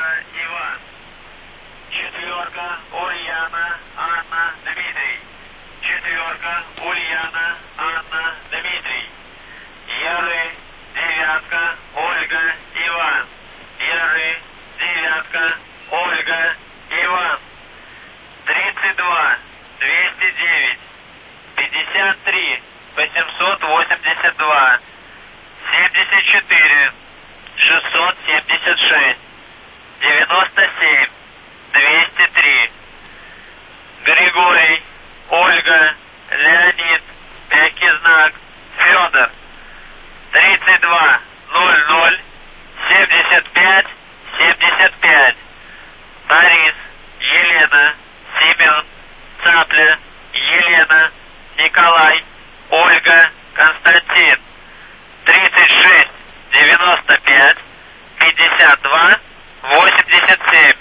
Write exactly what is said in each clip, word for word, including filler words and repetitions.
Ольга, Иван. Четверка, Ульяна, Анна, Дмитрий. Четверка, Ульяна, Анна, Дмитрий. Яры, девятка, Ольга, Иван. Яры, девятка, Ольга, Иван. Тридцать два, двести девять, пятьдесят три, восемьсот восемьдесят два, семьдесят четыре, шестьсот семьдесят шесть, девяносто семь, двести три. Григорий, Ольга, Леонид, мягкий знак, Федор. Тридцать два, ноль ноль, семьдесят пять, семьдесят пять. Борис, Елена, Семен, Цапля, Елена, Николай, Ольга, Константин. Тридцать шесть, девяносто пять, пятьдесят два, восемьдесят семь.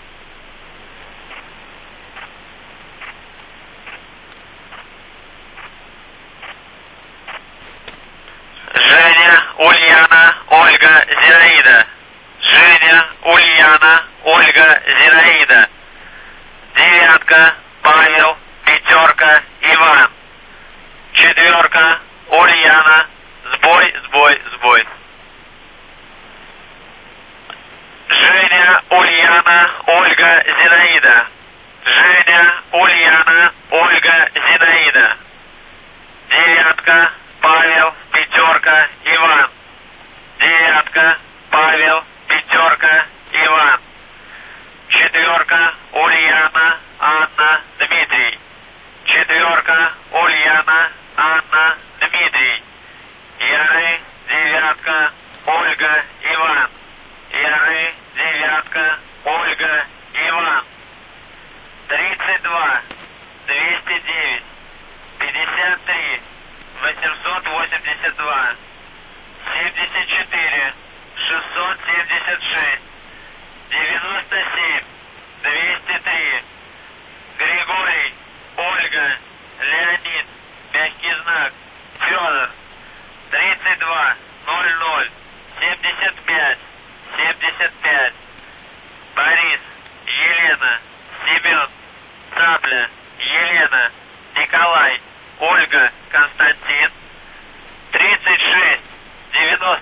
Женя, Ульяна, Ольга, Зинаида. Женя, Ульяна, Ольга, Зинаида. Девятка, Павел, пятерка, Иван. Четверка, Ульяна, сбой, сбой, сбой. Женя, Ульяна, Ольга, Зинаида. Женя, Ульяна, Ольга, Зинаида. Девятка, Павел, пятерка, Иван. Девятка, Павел, пятерка, Иван. Четверка, Ульяна, Анна, Дмитрий. Четверка, Ульяна, Анна, Дмитрий. Яры, девятка, Ольга, Иван. Яры, девятка, Ольга, Иван. Тридцать два, двести девять, пятьдесят три, восемьсот восемьдесят два, семьдесят четыре, шестьсот семьдесят шесть, девяносто семь, двести три. Григорий, Ольга, Леонид, мягкий знак, Федор. Тридцать два, ноль ноль, семьдесят пять, семьдесят пять. Борис, Елена, Семен, Цапля, Елена, Николай, Ольга, Константин. Тридцать шесть, девяносто